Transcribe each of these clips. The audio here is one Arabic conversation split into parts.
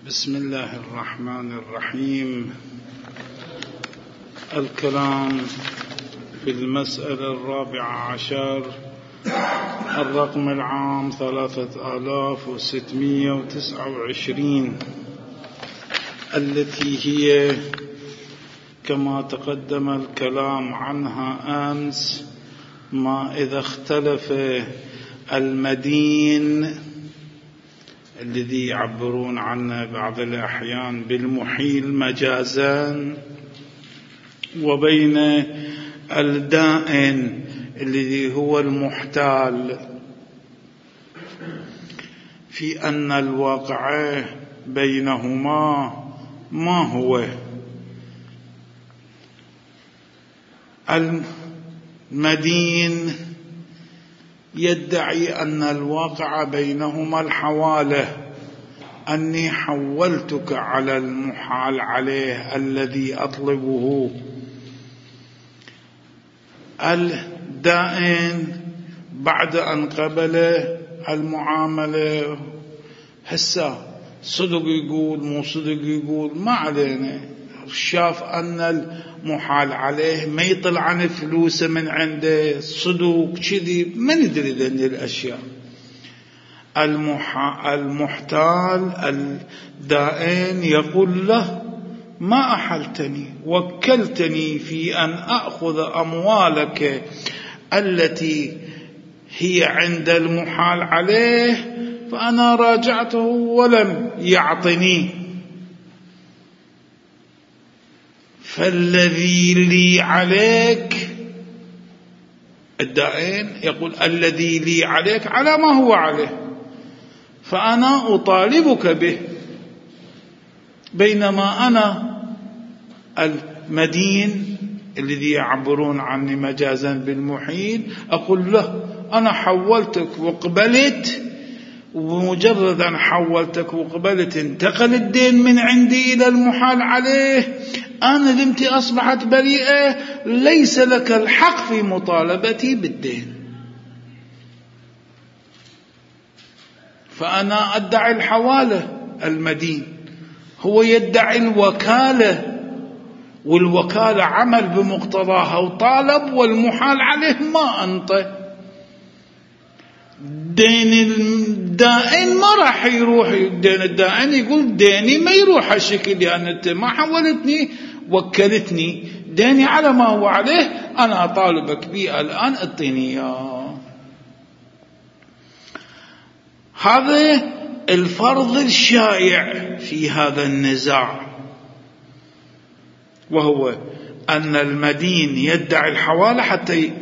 بسم الله الرحمن الرحيم. الكلام في المسألة 14 الرقم العام 3629 التي هي كما تقدم الكلام عنها أمس ما إذا اختلف المدين الذي يعبرون عنه بعض الأحيان بالمحيل مجازا وبين الدائن الذي هو المحتال في أن الواقع بينهما ما هو المدين يدعي أن الواقع بينهما الحوالة، أني حولتك على المحال عليه الذي أطلبه. الدائن بعد أن قبل المعاملة هسه صدق يقول مو صدق يقول ما علينا، شاف أن المحال عليه ما يطلع عن فلوسه من عنده صدق كذي ما ندري ذني الأشياء. المحتال الدائن يقول له ما أحلتني، وكلتني في أن أخذ أموالك التي هي عند المحال عليه، فأنا راجعته ولم يعطني، فالذي لي عليك. الدائن يقول الذي لي عليك على ما هو عليه، فأنا أطالبك به، بينما أنا المدين الذي يعبرون عني مجازا بالمحيل أقول له أنا حولتك وقبلت، ومجرد أن حولتك وقبلت انتقل الدين من عندي إلى المحال عليه، أنا ذمتي أصبحت بريئة، ليس لك الحق في مطالبتي بالدين، فأنا أدعي الحوالة. المدين هو يدعي الوكالة، والوكالة عمل بمقتضاها وطالب، والمحال عليه ما أنطى. دين الدائن ما راح يروح، دين الدائن يقول ديني ما يروح هالشكل، لأن أنت ما حولتني وكلتني، ديني على ما هو عليه، أنا أطالبك به الآن اعطيني إياه. هذا الفرض الشائع في هذا النزاع، وهو أن المدين يدعي الحوالة حتى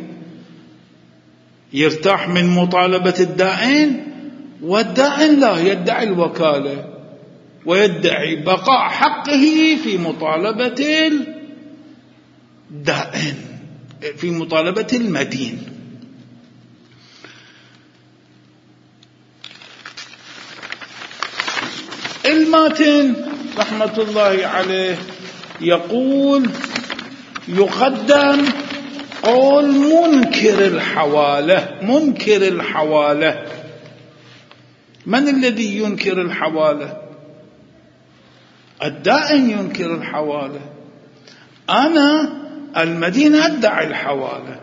يرتاح من مطالبة الدائن، والدائن لا، يدعي الوكالة ويدعي بقاء حقه في مطالبة الدائن، في مطالبة المدين. الماتن رحمة الله عليه يقول يقدم قول منكر الحوالة. منكر الحوالة، من الذي ينكر الحوالة؟ الدائن ينكر الحوالة، أنا المدين أدعي الحوالة.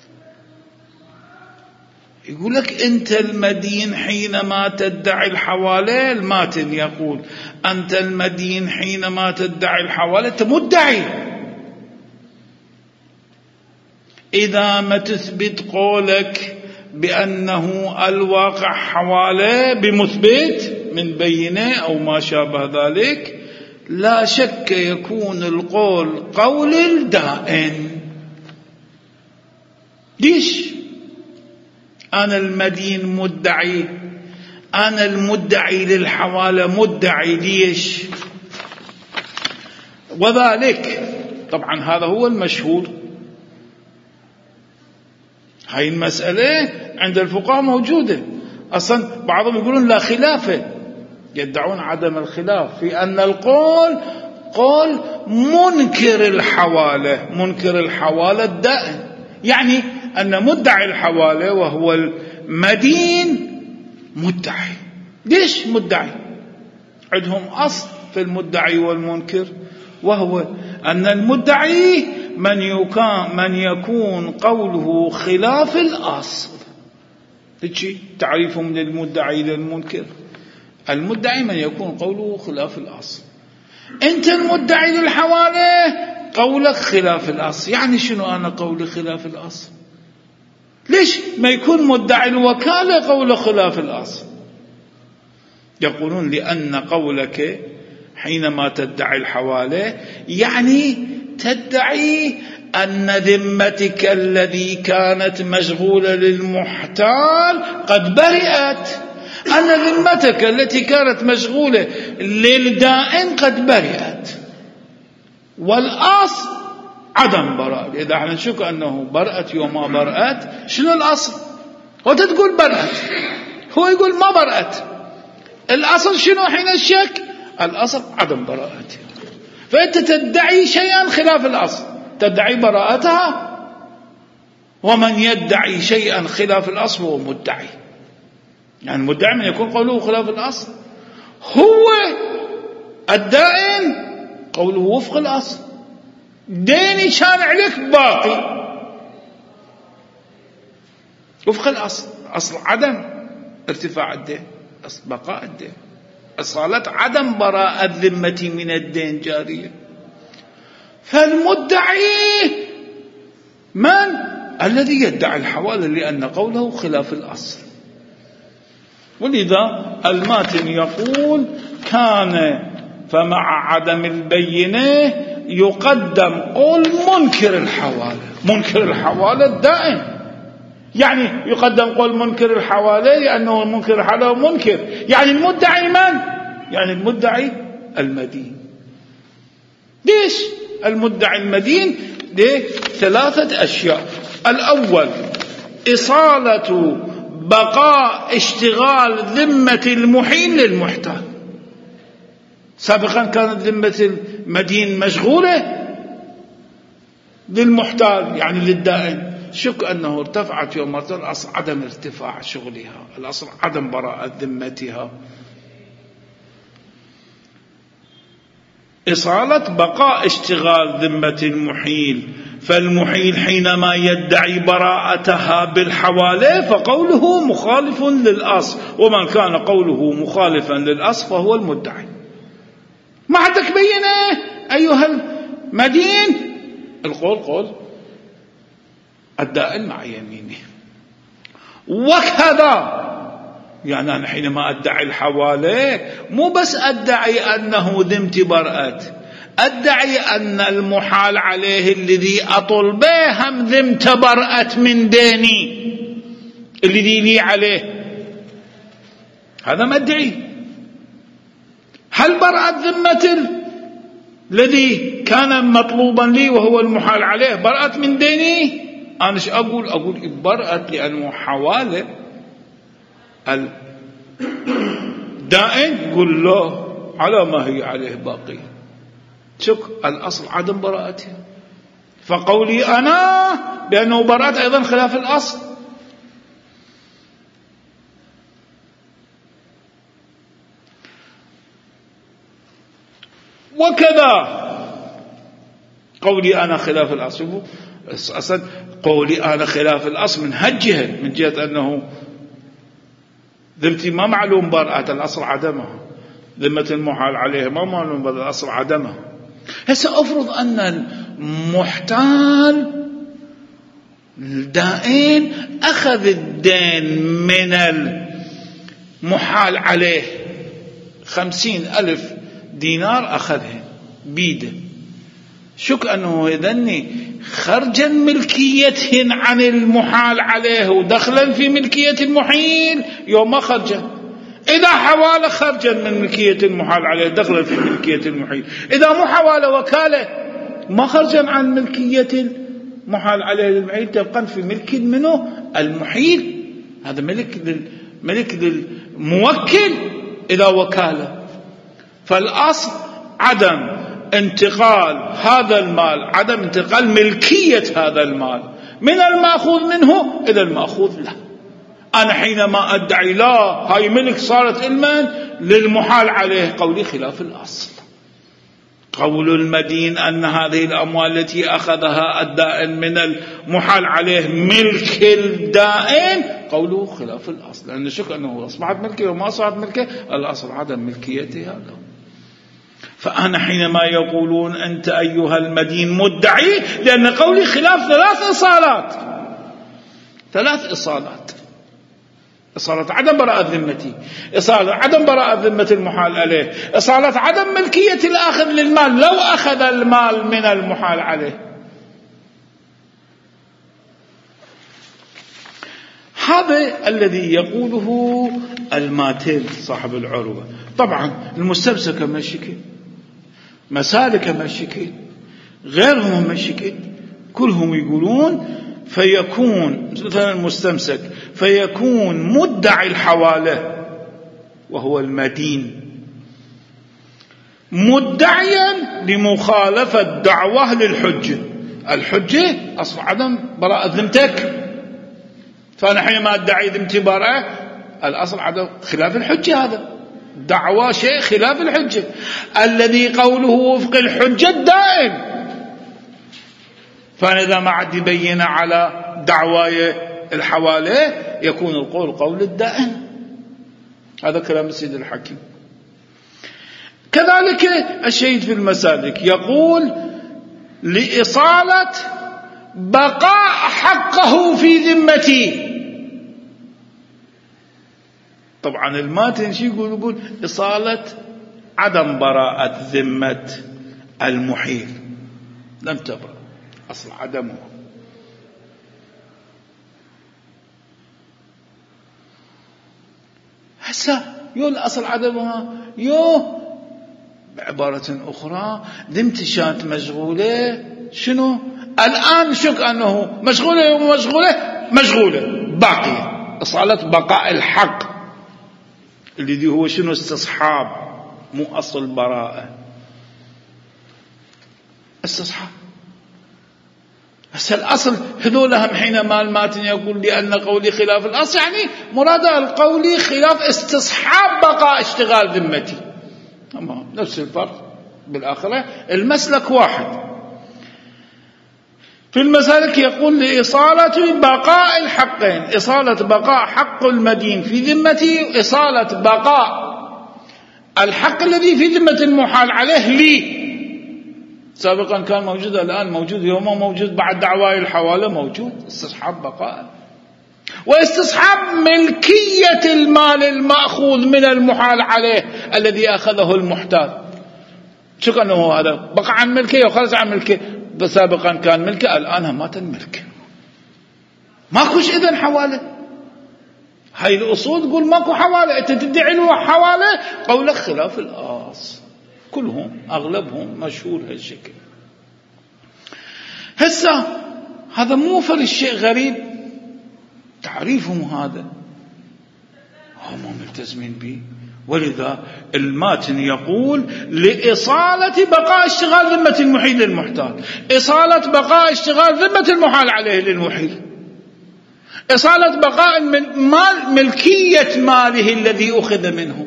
يقول لك أنت المدين حينما تدعي الحوالة، الماتن يقول أنت المدين حينما تدعي الحوالة أنت مدعي، إذا ما تثبت قولك بأنه الواقع حوالة بمثبت من بينة أو ما شابه ذلك، لا شك يكون القول قول الدائن. ليش؟ أنا المدين مدعي، أنا المدعي للحوالة مدعي، ليش؟ وذلك طبعا هذا هو المشهور. هاي المسألة عند الفقهاء موجودة أصلا، بعضهم يقولون لا خلافة، يدعون عدم الخلاف في أن القول قول منكر الحوالة. منكر الحوالة الدائن، يعني أن مدعي الحوالة وهو المدين مدعي. ليش مدعي؟ عندهم أصل في المدعي والمنكر، وهو أن المدعي من يكون قوله خلاف الأصل. هيك تعريفهم للمدعي للمنكر. المدعي من يكون قوله خلاف الأصل. أنت المدعي للحوالة قولك خلاف الأصل، يعني شنو أنا قولي خلاف الأصل؟ ليش ما يكون مدعي الوكالة قوله خلاف الأصل؟ يقولون لأن قولك حينما تدعي الحوالة يعني تدعي أن ذمتك الذي كانت مشغولة للمحتال قد برئت، أن ذمتك التي كانت مشغولة للدائن قد برئت، والأصل عدم براءة. إذا احنا نشك أنه برأت يوم ما برأت، شنو الأصل؟ وانت تقول برأت، هو يقول ما برأت. الأصل شنو حين الشك؟ الأصل عدم براءتها. فأنت تدعي شيئا خلاف الأصل، تدعي براءتها. ومن يدعي شيئا خلاف الأصل هو مدعي. يعني المدعي من يكون قوله خلاف الأصل. هو الدائن قوله وفق الأصل، ديني كان عليك باقي وفق الأصل. أصل عدم ارتفاع الدين، أصل بقاء الدين، أصالة عدم براءة ذمتي من الدين جارية. فالمدعي من؟ الذي يدعي الحوالة لأن قوله خلاف الأصل. ولذا الماتن يقول كان فمع عدم البينة يقدم قول منكر الحوالة. منكر الحوالة الدائم، يعني يقدم قول منكر الحوالة لأنه منكر الحوالة منكر. يعني المدعي من؟ يعني المدعي المدين. ليش المدعي المدين؟ لثلاثة أشياء. الأول إصالة بقاء اشتغال ذمة المحيل للمحتال. سابقا كانت ذمة المدين مشغولة للمحتال يعني للدائن، شك أنه ارتفعت يوم مرتين. الأصل عدم ارتفاع شغلها، الأصل عدم براءة ذمتها. إصالة بقاء اشتغال ذمة المحيل، فالمحيل حينما يدعي براءتها بالحوالة فقوله مخالف للأصل، ومن كان قوله مخالفا للأصل فهو المدعي. ما عندك بينه أيها المدين، القول قول الدائن مع يمينه. وكذا يعني أنا حينما أدعي الحوالة مو بس أدعي أنه ذمتي برأت، أدعي أن المحال عليه الذي أطل به هم ذمت برأت من ديني الذي لي عليه. هذا ما أدعي. هل برأت ذمة الذي كان مطلوبا لي وهو المحال عليه برأت من ديني؟ أنا ايش أقول برأت لأنه حوالة الدائن قل له على ما هي عليه باقي. شك الأصل عدم براءتها، فقولي أنا بأنه براءت أيضا خلاف الأصل. وكذا قولي أنا خلاف الأصل، أصلا قولي أنا خلاف الأصل من هالجهة، من جهة أنه ذمتي ما معلوم براءة، الأصل عدمها. ذمة المحال عليها ما معلوم براءة، الأصل عدمها. هسه أفرض أن المحتال الدائن أخذ الدين من المحال عليه 50,000 دينار أخذها بيده، شك أنه يذني خرجا ملكيتهن عن المحال عليه ودخلا في ملكية المحيل يوم ما خرجا. إذا حوالة خرجا من ملكية المحال عليه دخلا في ملكية المحيل، إذا مو حوالة وكالة ما خرجا عن ملكية المحال عليه للمحيل، تبقى في ملك منه المحيل. هذا ملك للموكل إذا وكالة. فالأصل عدم انتقال هذا المال، عدم انتقال ملكية هذا المال من المأخوذ منه إلى المأخوذ له. أنا حينما أدعي لا هاي ملك صارت علما للمحال عليه، قولي خلاف الأصل. قول المدين أن هذه الأموال التي أخذها الدائن من المحال عليه ملك الدائن، قوله خلاف الأصل، لأن شك أنه أصبحت ملكه وما أصبحت ملكه، الأصل عدم ملكيتها له. فأنا حينما يقولون أنت أيها المدين مدعي، لأن قولي خلاف ثلاث إصالات: إصالة عدم براءة ذمتي، إصالة عدم براءة ذمة المحال عليه، إصالة عدم ملكية الآخذ للمال لو أخذ المال من المحال عليه. هذا الذي يقوله الماتل صاحب العروة. طبعا المستمسك مشكل، مسالك مشكل، غيرهم مشكل، كلهم يقولون فيكون مثلا المستمسك فيكون مدعي الحوالة وهو المدين مدعيا لمخالفة دعواه للحجة. الحجة أصل عدم براءة ذمتك، فأنا حينما أدعي ذمتي براءة، الأصل عدم خلاف الحجة، هذا دعوى شيء خلاف الحجة الذي قوله وفق الحجة الدائم. فأنا إذا ما عاد يبين على دعواي الحوالة يكون القول قول الدائم. هذا كلام السيد الحكيم. كذلك الشهيد في المسالك يقول لإصالة بقاء حقه في ذمتي. طبعا الماتن شي يقول إصالة عدم براءة ذمة المحيل، لم تبرأ، أصل عدمه. هسا الأصل عدمها بعبارة أخرى ذمتي كانت مشغولة، شنو الآن شك أنه مشغولة باقية، إصالة بقاء الحق الذي هو شنو استصحاب، مو أصل براءة، استصحاب. هسه الأصل هذولهم حينما الماتن يقول لأن قولي خلاف الأصل، يعني مراد القولي خلاف استصحاب بقاء اشتغال ذمتي. تمام، نفس الفرق بالآخرة، المسلك واحد. في المسالك يقول لإصالة بقاء الحقين: إصالة بقاء حق المدين في ذمتي، إصالة بقاء الحق الذي في ذمة المحال عليه لي. سابقا كان موجود، الآن موجود، يوم موجود، بعد دعواي الحوالة موجود، استصحاب بقاء واستصحاب ملكية المال المأخوذ من المحال عليه الذي أخذه المحتال. شو كأنه هذا بقى عن ملكه وخرج عن ملكه، سابقا كان ملكه، الآن مات الملك، ماكوش إذن حوالة. هاي الأصول تقول ماكو حوالة، أنت تدعي له حوالة، قولك خلاف الأصل. كلهم أغلبهم مشهور هالشكل. هسه هذا مو فرق شيء غريب، تعريفهم هذا هم ملتزمين به. ولذا الماتن يقول لإصالة بقاء اشتغال ذمة المحيل للمحتال، إصالة بقاء اشتغال ذمة المحال عليه للمحيل، إصالة بقاء ملكية ماله الذي أخذ منه.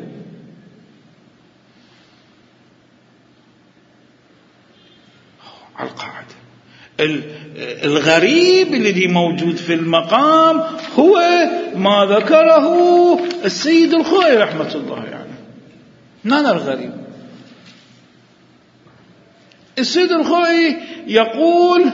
على القاعدة الغريب الذي موجود في المقام هو ما ذكره السيد الخوئي رحمة الله يعني. نانا الغريب، السيد الخوئي يقول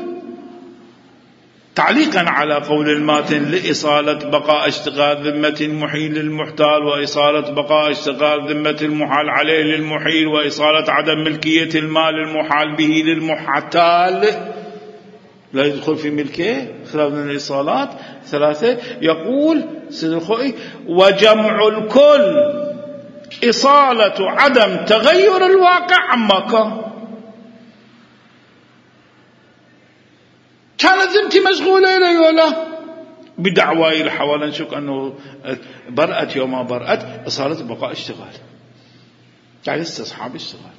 تعليقا على قول الماتن لإصالة بقاء اشتغال ذمة المحيل للمحتال، وإصالة بقاء اشتغال ذمة المحال عليه للمحيل، وإصالة عدم ملكية المال المحال به للمحتال لا يدخل في ملكه، خلاف من الإصالات ثلاثة. يقول سيد الخوئي وجمع الكل إصالة عدم تغير الواقع عما كانت ذمتي مشغولة إلي ولا بدعواي الحوالة، نشك أنه برأت يوم برأت، إصالة بقاء اشتغال يعني استصحاب اشتغال،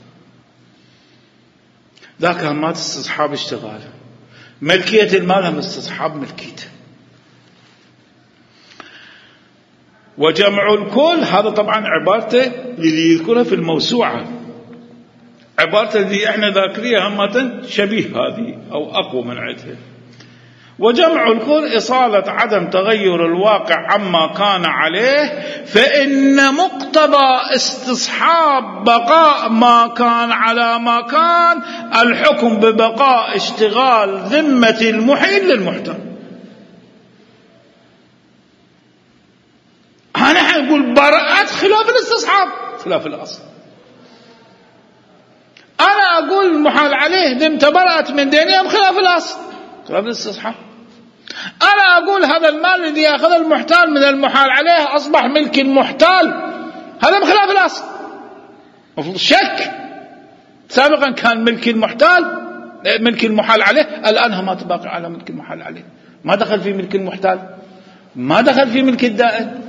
ذاك مات استصحاب اشتغال، ملكية المال هم استصحاب ملكيته. وجمع الكل هذا طبعا عبارته الذي يذكرها في الموسوعة، عبارته الذي احنا ذاكريها همة شبيه هذه أو أقوى من عدها. وجمع الكل إصالة عدم تغير الواقع عما كان عليه، فإن مقتضى استصحاب بقاء ما كان على ما كان الحكم ببقاء اشتغال ذمة المحيل للمحتال. أنا حنقول برأت خلاف الاستصحاب، خلاف الأصل. أنا أقول المحال عليه ذمته برأت من دينهم، خلاف الأصل، خلاف الاستصحاب. أنا أقول هذا المال الذي يأخذ المحتال من المحال عليه أصبح ملك المحتال، هذا بخلاف الأصل. مفروض شك، سابقا كان ملك المحتال ملك المحال عليه، الآن ما تباقي على ملك المحال عليه، ما دخل في ملك المحتال، ما دخل في ملك الدائن.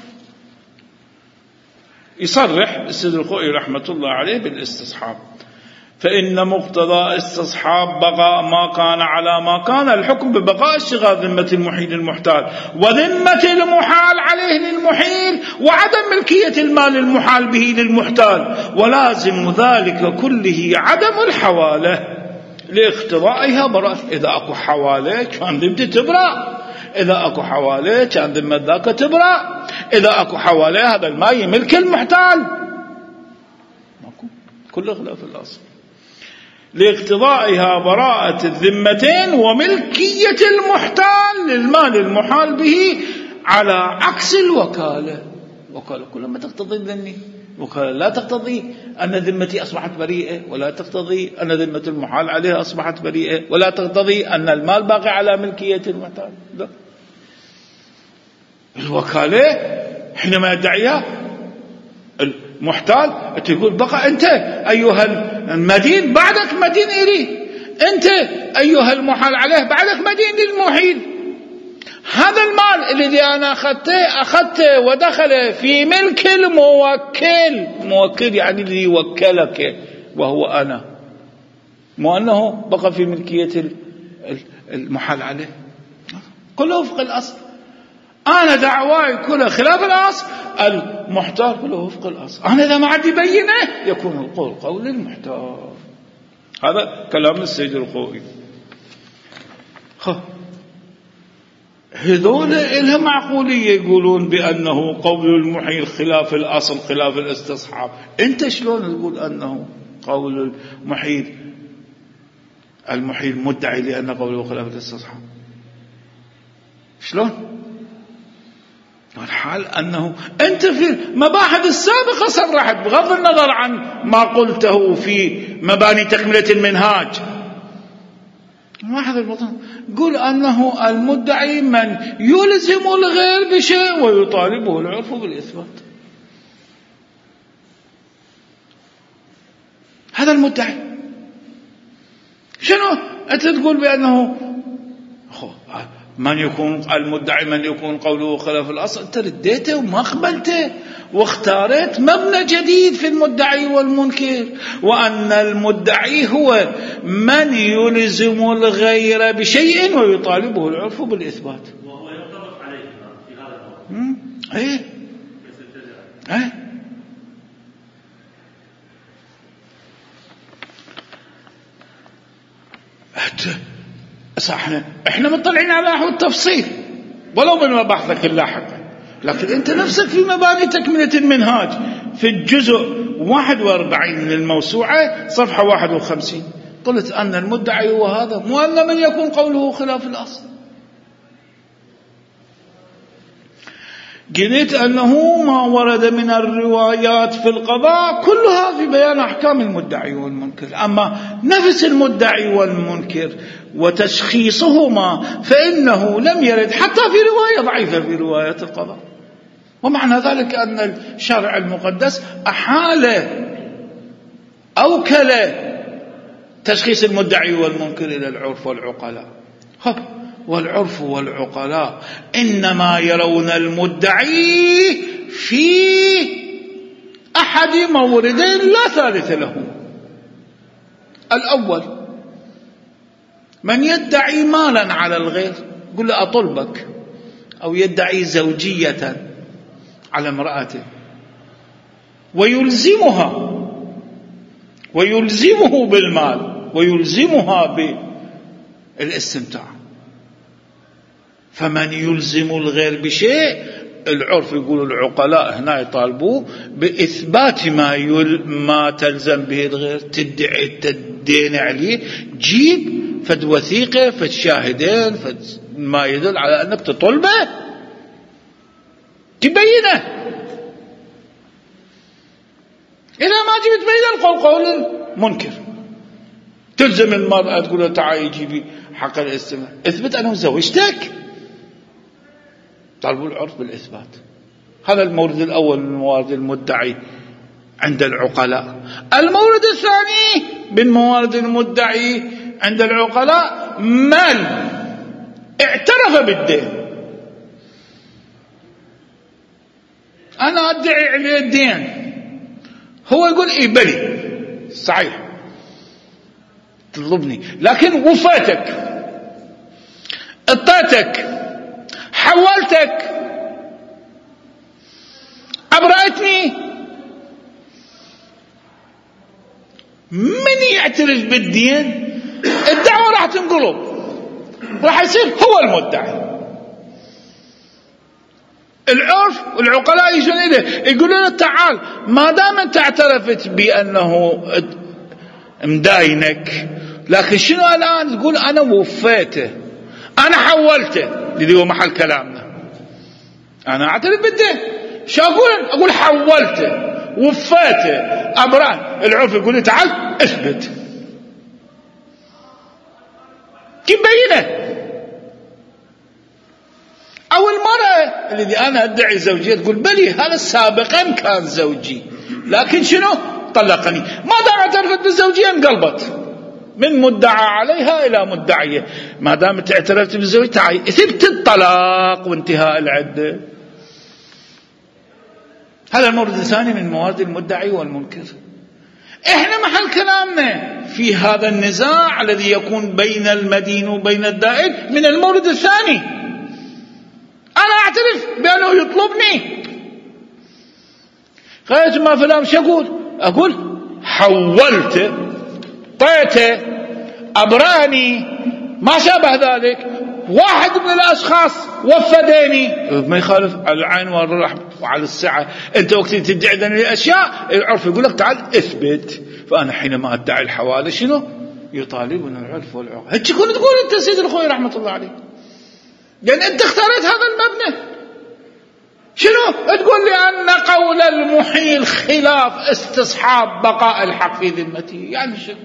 يصرح السيد الخوئي رحمة الله عليه بالاستصحاب، فإن مقتضى استصحاب بقاء ما كان على ما كان الحكم ببقاء اشتغال ذمة المحيل المحتال، وذمة المحال عليه للمحيل، وعدم ملكية المال المحال به للمحتال، ولازم ذلك كله عدم الحوالة لاقتضائها براءة. إذا أكو حوالة كان ذمته تبرأ، إذا أكو حوالة كان ذمة ذاك تبرأ، إذا أكو حوالة هذا المال يملك المحتال، ماكو، كله خلاف الأصل. لاقتضائها براءة الذمتين وملكية المحتال للمال المحال به، على عكس الوكالة. وكالة كلما تقتضي الذمة، وكالة لا تقتضي أن ذمتي أصبحت بريئة، ولا تقتضي أن ذمة المحال عليها أصبحت بريئة، ولا تقتضي أن المال باقي على ملكية المحتال. لا. الوكالة حينما يدعيها المحتال تقول بقى أنت أيها المدين بعدك مدين إلي، أنت أيها المحال عليه بعدك مدين للمحيل. هذا المال الذي أنا أخذته ودخل في ملك الموكل، موكل يعني الذي يوكلك وهو أنا، مو أنه بقى في ملكية المحال عليه، كله وفق الأصل. أنا دعواي كلها خلاف الأصل، المحتال كله وفق الأصل. أنا إذا ما عندي بينة يكون القول قول المحتال. هذا كلام السيد الخوئي. هذول إلها معقولية، يقولون بأنه قول المحيل خلاف الأصل خلاف الاستصحاب. أنت شلون تقول أنه قول المحيل مدعي لأن قوله خلاف الاستصحاب؟ شلون؟ والحال أنه أنت في المباحث السابقة صرحت بغض النظر عن ما قلته في مباني تكملة المنهاج، واحد البطن قل أنه المدعي من يلزم الغير بشيء ويطالبه العرف بالإثبات. هذا المدعي. شنو أنت تقول بأنه من يكون المدعي من يكون قوله خلاف الأصل؟ أنت رديته وما قبلته واختارت مبنى جديد في المدعي والمنكر، وأن المدعي هو من يلزم الغير بشيء ويطالبه العرف بالإثبات، وهو ينطبق عليه في هذا الوقت. احنا مطلعين على نحو التفصيل ولو من مباحثك اللاحقة، لكن انت نفسك في مباني تكملة المنهاج في الجزء 41 من الموسوعة صفحة 51 قلت أن المدعي هو هذا، مو أن من يكون قوله خلاف الأصل. قلت أنه ما ورد من الروايات في القضاء كلها في بيان أحكام المدعي والمنكر، أما نفس المدعي والمنكر وتشخيصهما فإنه لم يرد حتى في رواية ضعيفة في روايات القضاء. ومعنى ذلك أن الشرع المقدس أحال أوكل تشخيص المدعي والمنكر إلى العرف والعقلاء. والعرف والعقلاء إنما يرون المدعي في أحد موردين لا ثالث له. الأول من يدعي مالا على الغير، يقول له أطلبك، أو يدعي زوجية على امرأته ويلزمه بالمال ويلزمها بالاستمتاع. فمن يلزم الغير بشيء، العرف يقول العقلاء هنا يطالبوه بإثبات ما تلزم به الغير. تدعي تدين عليه، جيب فد وثيقة فد شاهدين فد ما يدل على أنك تطلبه، تبينه. إذا ما جبت بين القول المنكر، تلزم المرأة تقول له تعالي جيبي حق الاستماع، اثبت أنه زوجتك. طالبوا العرف بالإثبات. هذا المورد الأول من موارد المدعي عند العقلاء. المورد الثاني من موارد المدعي عند العقلاء من اعترف بالدين. أنا أدعي عليه الدين، هو يقول إيه بلي صحيح تطلبني، لكن وفاتك، اطيتك، حولتك، أبرأتني. من يعترف بالدين الدعوة راح تنقلب، راح يصير هو المدعي. العرف والعقلاء يجون إليه يقولون له تعال، ما دام أنت اعترفت بأنه مداينك، لكن شنو الآن؟ تقول أنا وفيته، أنا حولته، اللي هو محل كلامنا. أنا أعترف بالدين، شو أقول حولته، وفيته، أبرأ. العرف يقول لي تعال اثبت، كيف بينه؟ أو المرأة الذي أنا أدعي زوجية تقول بلي هذا سابقا كان زوجي، لكن شنو؟ طلقني. ما دام اعترفت بالزوجية انقلبت من مدعى عليها إلى مدعية. ما دام اعترفت بالزوجية تعالي اثبت الطلاق وانتهاء العدة. هذا المورد الثاني من موارد المدعي والمنكر. احنا محل كلامنا في هذا النزاع الذي يكون بين المدين وبين الدائن من المورد الثاني. أنا أعترف بأنه يطلبني، قالت ما فلان شو أقول حولته، طيته، أبراني، ما شابه ذلك. واحد من الأشخاص وفديني، ما يخالف على العين والرحم وعلى السعة. أنت وقت تدعي ذنب الأشياء العرف يقول لك تعال اثبت. فأنا حينما أدعي الحوالي شنو؟ يطالبنا العرف والعقل. هيك تكون تقول أنت سيد الخوي رحمة الله عليه، لأن أنت اختارت هذا المبنى. شنو تقول لي أن قول المحيل خلاف استصحاب بقاء الحق في ذمته؟ يعني شنو؟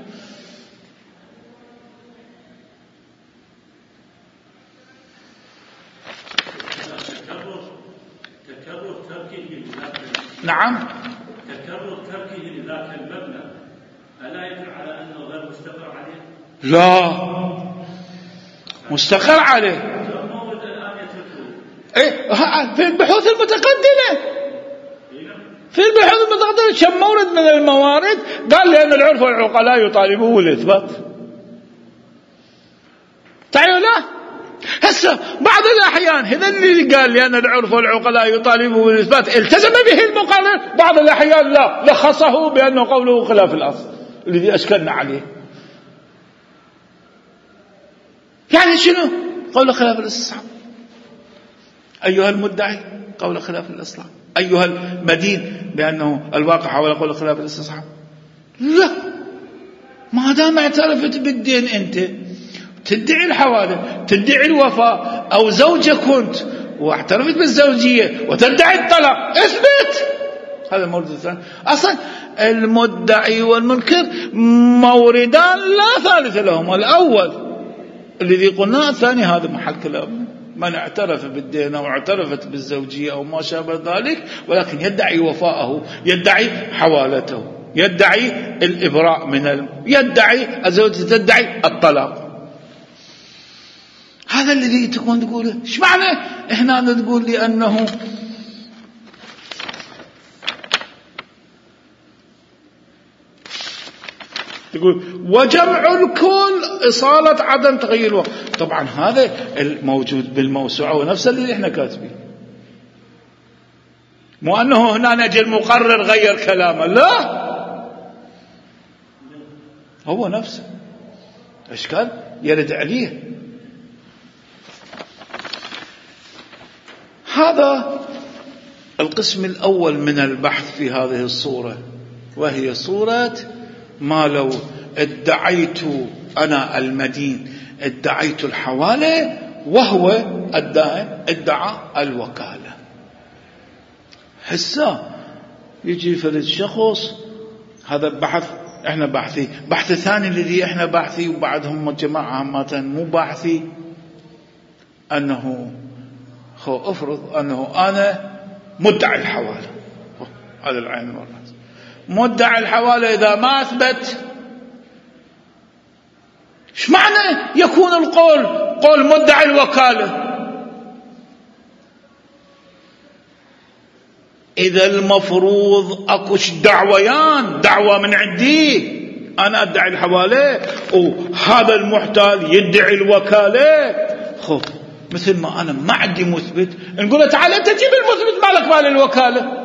تكرر تركه لذاك. نعم، تكرر تركه لذاك المبنى ألا يدل على أنه غير مستقر عليه؟ لا، مستقر عليه. إيه في البحوث المتقدمة، في البحوث المتقدمة كم مورد من الموارد قال لأن العرف والعقلاء يطالبوه بالإثبات. تعالوا لا هسه بعض الأحيان هذا اللي قال لأن العرف والعقلاء يطالبوه بالإثبات التزم به المقرر، بعض الأحيان لا، لخصه بأنه قوله خلاف الأصل الذي أشكلنا عليه. يعني شنو قول خلاف الاستصحاب؟ أيها المدعي قول خلاف الإصلاح، أيها المدين بأنه الواقع حول قول خلاف الاستصحاب. لا، ما دام اعترفت بالدين أنت تدعي الحوالة، تدعي الوفاء، أو زوجة كنت واعترفت بالزوجية وتدعي الطلاق، اثبت. هذا المورد الثاني. أصلا المدعي والمنكر موردان لا ثالث لهم. الأول الذي قلناه، الثاني هذا محل كلام من اعترف بالدين أو اعترفت بالزوجية أو ما شابه ذلك، ولكن يدعي وفاءه، يدعي حوالته، يدعي الإبراء يدعي الزوجة تدعي الطلاق. هذا الذي تقوله. ايش معنى هنا نقول لأنه تقول وجمع الكل إصالة عدم تغيير الوقت. طبعا هذا الموجود بالموسوعة ونفس اللي احنا كاتبين. مو أنه هنا نجي المقرر غير كلامه، لا، هو نفسه إشكال يرد عليه. هذا القسم الأول من البحث في هذه الصورة، وهي صورة ما لو ادعيت أنا المدين ادعيت الحوالة وهو ادعى الوكالة. هسه يجي فرد شخص، هذا بحث احنا باحثي، بحث ثاني الذي احنا باحثي وبعدهم جماعة عامة مو باحثي، أنه افرض أنه أنا مدعي الحوالة، هذا العين والرأس، مدعي الحوالة إذا ما أثبت، ايش معنى يكون القول قول مدعي الوكالة؟ إذا المفروض أكوش دعويان، دعوة من عندي أنا أدعي الحوالة وهذا المحتال يدعي الوكالة، خب مثل ما أنا ما عندي مثبت نقول له تعال أنت جيب المثبت مالك مال الوكالة.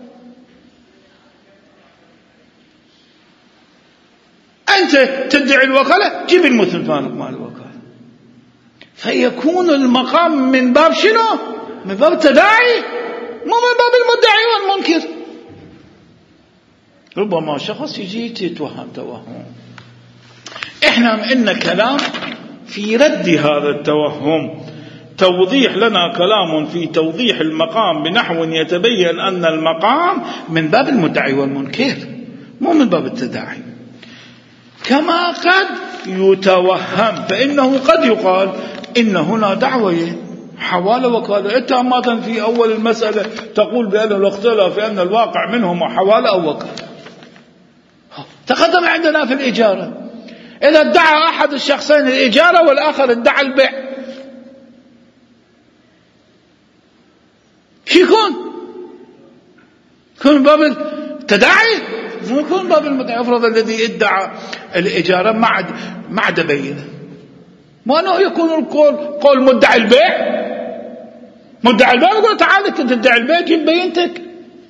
أنت تدعي الوكالة، جيب المثبت مالك مال الوكالة. فيكون المقام من باب شنو؟ من باب التداعي، مو من باب المدعي والمنكر. ربما شخص يجي يتوهم توهم، احنا إن كلام في رد هذا التوهم، توضيح لنا كلام في توضيح المقام بنحو يتبين أن المقام من باب المدعي والمنكر مو من باب التداعي، كما قد يتوهم. فإنه قد يقال إن هنا دعوة حوالة وكالة، أنت عامة في أول المسألة تقول بأنه الاختلاف في أن الواقع منهما حوالة أو وكالة. تقدم عندنا في الإجارة، إذا ادعى أحد الشخصين الإجارة والآخر ادعى البيع، شو يكون من باب التداعي؟ يكون باب المدعي. افرض الذي ادعى الإجارة ما عاد بينه، ما أنه يكون القول قول مدعي البيع، مدعي البيع يقول تعال انت تدعي البيع جيب بينتك.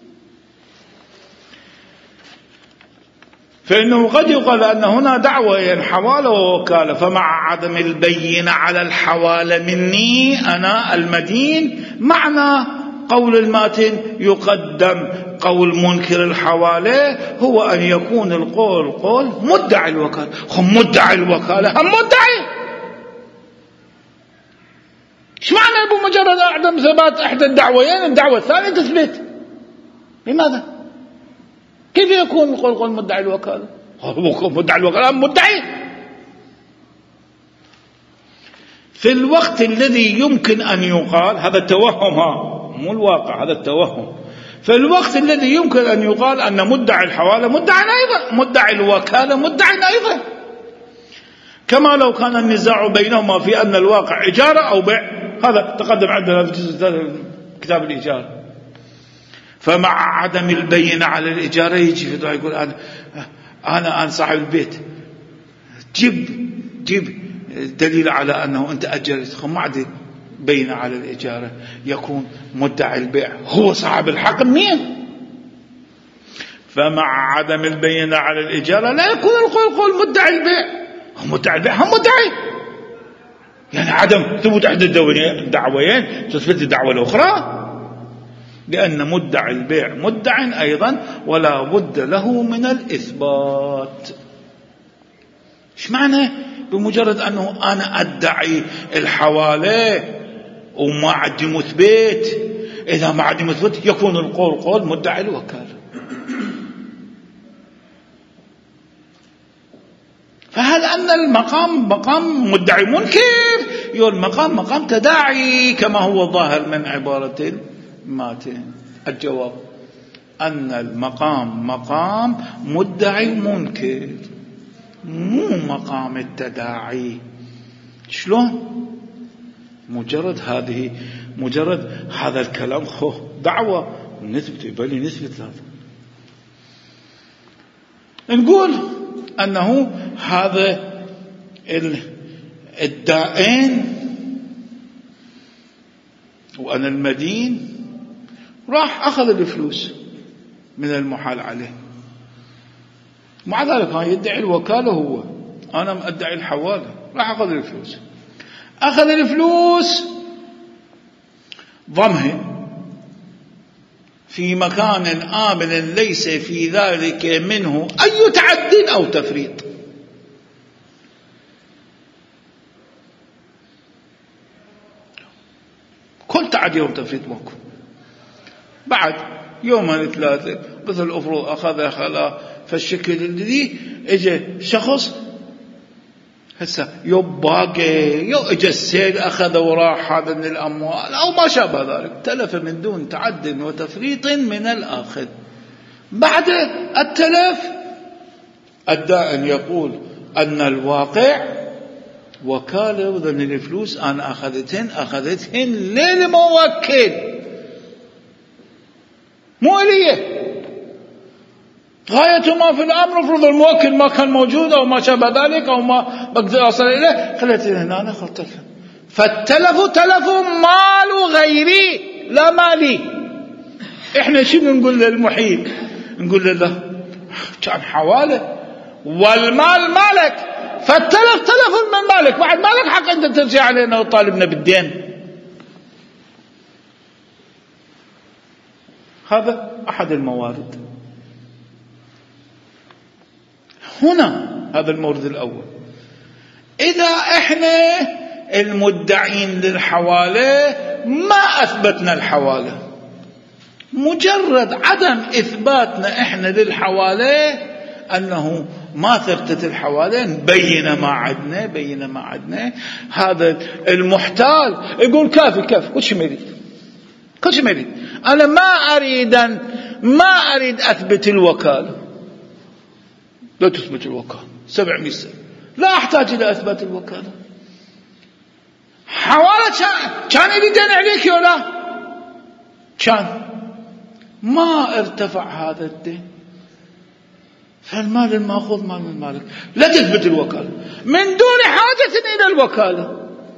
فإنه قد يقال أن هنا دعوة حوالة ووكالة، فمع عدم البينة على الحوالة مني أنا المدين، معنى قول الماتن يقدم قول منكر الحوالة هو أن يكون القول قول مدعي الوكالة. هم مدعي الوكالة هم مدعي، ايش معنى بمجرد عدم ثبات احدى الدعويين الدعوة الثانية تثبت؟ لماذا؟ كيف يكون قول مدعي الوكالة؟ مدعي الوكالة مدعي في الوقت الذي يمكن أن يقال، هذا التوهم، مو الواقع، هذا التوهم، في الوقت الذي يمكن أن يقال أن مدعي الحوالة مدعي أيضا، مدعي الوكالة مدعي أيضا، كما لو كان النزاع بينهما في أن الواقع إجارة أو بيع. هذا تقدم عندنا في الجزء الثالث كتاب الإجارة. فمع عدم البينة على الإجارة يجي في دعاء يقول أنا صاحب البيت، جيب دليل على أنه أنت أجرت، ما عاد بينة على الإجارة، يكون مدعي البيع هو صاحب الحق مين؟ فمع عدم البينة على الإجارة لا يكون القول مدعي البيع، هم مدعي البيع هم مدعي، يعني عدم ثبوت أحد الدعويين تثبت الدعوة الأخرى، لأن مدعي البيع مدعي أيضا ولا بد له من الإثبات. إيش معنى بمجرد أنه أنا أدعي الحوالة وما عندي مثبت؟ إذا ما عندي مثبت يكون القول قول مدعي الوكالة. فهل أن المقام مقام مدعي منكر؟ يقول المقام مقام تداعي كما هو ظاهر من عبارة الماتن. الجواب أن المقام مقام مدعي منكر، مو مقام التداعي. شلون؟ مجرد هذا الكلام دعوة نثبت، يبالي نثبت هذا، نقول أنه هذا الدائن وأنا المدين، راح أخذ الفلوس من المحال عليه، مع ذلك يدعي الوكالة، هو أنا أدعي الحوالة. راح أخذ الفلوس، أخذ الفلوس ضمها في مكان آمن ليس في ذلك منه أي تعد أو تفريط. كل تعدي أو تفريط ماكو. بعد يومين ثلاثة مثل الأفرض أخذ خلا فالشكل الذي اجى شخص هسه يباقي اجى السيد أخذ وراح هذا من الأموال أو ما شابه ذلك، تلف من دون تعد وتفريط من الآخذ. بعد التلف الدائن يقول أن الواقع وكالة وذن الفلوس أنا أخذتهن للموكل مو إليه. غاية ما في الأمر افرض الموكل ما كان موجود أو ما شابه ذلك أو ما بقدر أصل إليه، خليت هنا أنا خلت. فالتلف تلف مال غيري لا مالي. إحنا شنو نقول للمحيل؟ نقول له كان حوالة والمال مالك، فالتلف تلف من مالك، بعد مالك حق أنت ترجع علينا وطالبنا بالدين. هذا أحد الموارد. هنا هذا المورد الأول. إذا إحنا المدعين للحوالة ما أثبتنا الحوالة، مجرد عدم إثباتنا إحنا للحوالة أنه ما ثبتت الحوالة، بين ما عدنا هذا المحتال يقول كافي كل شيء مريد أنا ما أريد أثبت الوكالة. لا تثبت الوكالة 700 سنة، لا أحتاج إلى أثبات الوكالة. حوالة كان يدين عليك ولا كان ما ارتفع هذا الدين، فالمال المأخوذ مال من مالك. لا تثبت الوكالة من دون حاجة إلى الوكالة.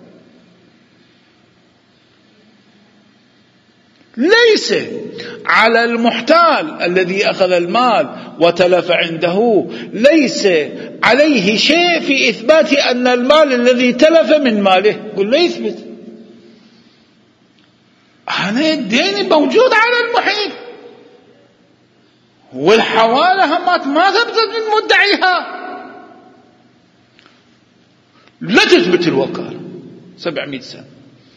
ليس على المحتال الذي أخذ المال وتلف عنده، ليس عليه شيء في إثبات أن المال الذي تلف من ماله. قل لا يثبت، أنا الدين موجود على المحيل، والحوالة همات ما ثبتت من مدعيها. لا تثبت الوكالة 700 سنة.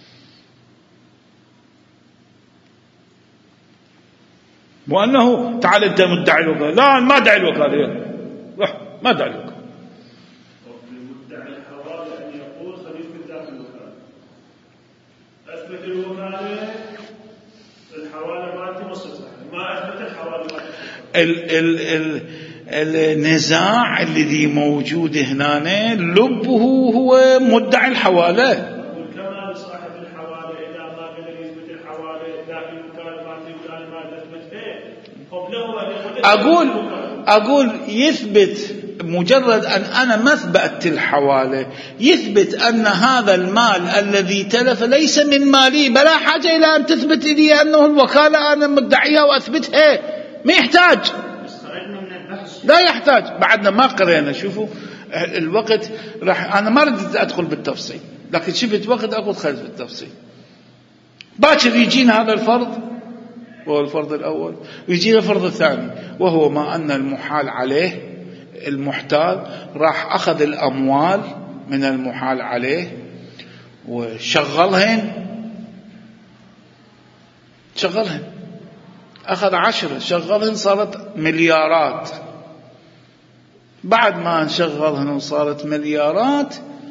وأنه تعال أنت مدعي الوكالة، لا ما دعي الوكالة، ما دعي الوكالة. مدعي الحوالة أن يقول خليل بالداخل الوكالة، أثبت الوكالة الحوالة ما تمصتها، ما أثبت الحوالة ما تمصتها. النزاع الذي موجود هنا لبه هو مدعي الحوالة. والكمال صاحب الحوالة إذا ما قدر يثبت الحوالة داخل الوكالة ما تقول ما أقول يثبت مجرد أن أنا ما أثبت الحوالة، يثبت أن هذا المال الذي تلف ليس من مالي، بلا حاجة إلى أن تثبت لي أنه الوكالة أنا مدعيها وأثبتها، ما يحتاج، لا يحتاج. بعدنا ما قرينا. شوفوا الوقت أنا ما ردت أدخل بالتفصيل، لكن شفت وقت أقول خلف بالتفصيل. باكر يجينا هذا الفرض وهو الفرض الأول، ويجينا الفرض الثاني وهو ما أن المحال عليه المحتال راح أخذ الأموال من المحال عليه وشغلهن، أخذ 10 شغلهن صارت مليارات. بعد ما نشغلهن وصارت مليارات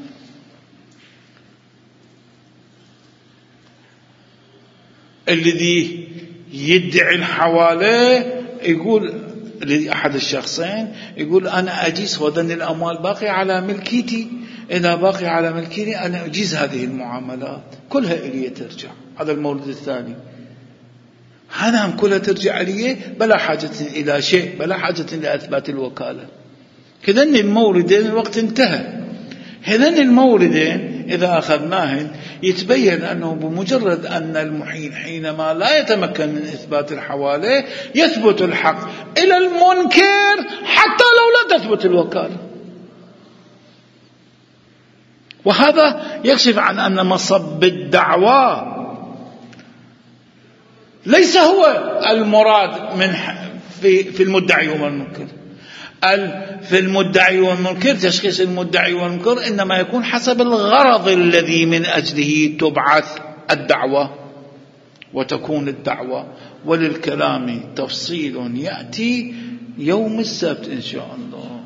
الذي يدعي الحوالة يقول لأحد الشخصين يقول أنا أجيز وذن الأموال باقي على ملكيتي، إذا باقي على ملكيتي أنا أجيز هذه المعاملات كلها إلي ترجع. هذا المورد الثاني، هذا كلها ترجع إلي بلا حاجة إلى شيء، بلا حاجة إلى إثبات الوكالة. كذن الموردين الوقت انتهى. هذين الموردين إذا أخذناهن يتبين أنه بمجرد أن المحيل حينما لا يتمكن من إثبات الحوالة يثبت الحق إلى المنكر حتى لو لا تثبت الوكالة. وهذا يكشف عن أن مصب الدعوى ليس هو المراد من في المدعي والمنكر. في المدعي والمنكر تشخيص المدعي والمنكر إنما يكون حسب الغرض الذي من أجله تبعث الدعوة وتكون الدعوة. وللكلام تفصيل يأتي يوم السبت إن شاء الله.